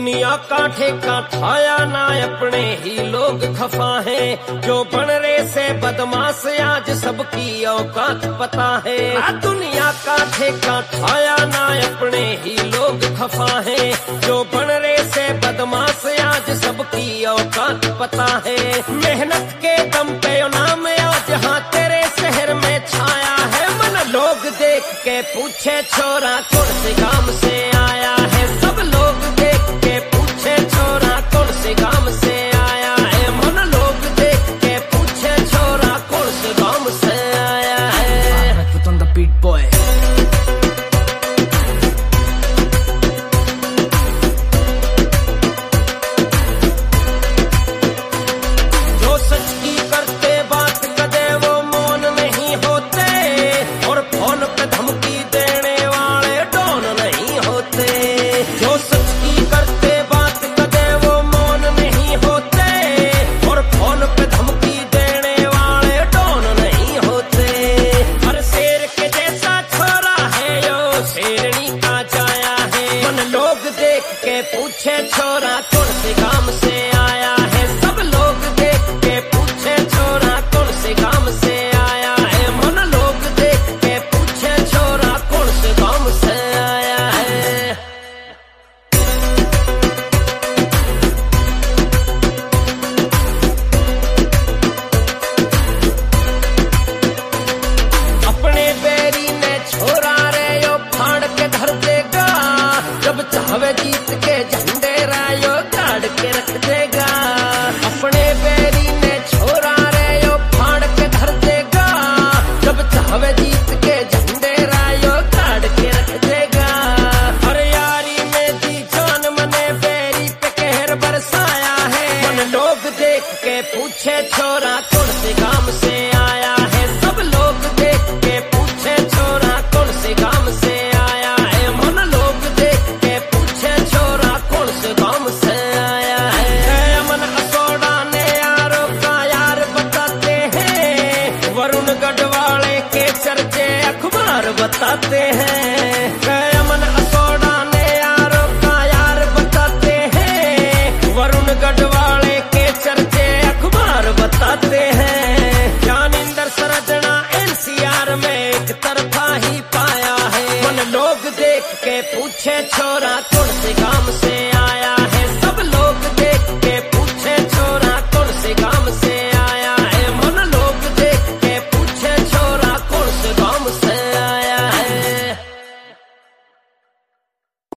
दुनिया का ठेका ठाया ना अपने ही लोग खफा है। जो बन रे से बदमाश आज सबकी औकात पता है। दुनिया का ठेका ठाया ना अपने ही लोग खफा है। जो बन रे से बदमाश आज सबकी औकात पता है। मेहनत के दम पे नाम आज हाँ तेरे शहर में छाया है। मन लोग देख के पूछे छोरा कौन से गांव से आया है। सब लोग देख के पूछे छोरा कौन से गांव से आया है। मन लोग देख के पूछे छोरा कौन से गांव से आया है। Put on the beat boy. जो सच की करते बात कदे वो मौन नहीं होते। और फोन पे धमकी देने वाले डॉन नहीं होते। जो सच की करते बात कदे वो मौन नहीं होते। और फोन पे धमकी देने वाले डॉन नहीं होते। हर शेर के जैसा छोरा है यो शेरनी का जाया है। मन लोग देख के पूछे छोरा कौन से गांव से आया है। सब लोग देख के पूछे छोरा कौन से गांव से आया है। मन लोग देख के पूछे छोरा कौन से गांव से आया है। अपने बैरी ने छोरा रे यो फाड़ के धर देगा। जब चाहे जीत के झंडे रायो गाड़ के रख देगा। अपने बैरी ने छोरा रे यो फाड़ के धर देगा। जब चाहे जीत के झंडे रायो गाड़ के रख देगा। हर यारी में दी जान मने बैरी पे कहर बरसाया है। मन लोग देख के पूछे छोरा कौन से गांव से आया है। सब लोग देख के पूछे छोरा कौन से गांव से आया है। मन लोग देख के पूछे छोरा कौन से गांव से आया है। अमन असोड़ा ने यारों का यार बताते हैं। वरुण गढ़वाले के चर्चे अखबार बताते हैं। अमन असोड़ा ने यारों का यार बताते हैं। वरुण गढ़वाले के चर्चे अखबार बताते हैं। ज्ञानेंद्र सरजना एनसीआर में एक तरफा ही पाया है। मन लोग देख के पूछे छोरा कौन से गांव